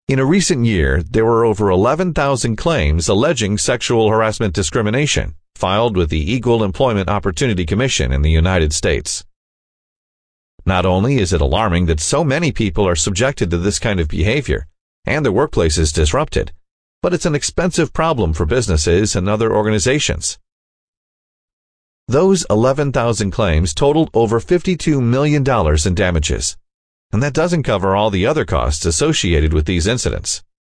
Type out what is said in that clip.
In a recent year, there were over 11,000 claims alleging sexual harassment discrimination filed with the Equal Employment Opportunity Commission in the United States. Not only is it alarming that so many people are subjected to this kind of behavior and their workplace is disrupted, but it's an expensive problem for businesses and other organizations. Those 11,000 claims totaled over $52 million in damages, and that doesn't cover all the other costs associated with these incidents.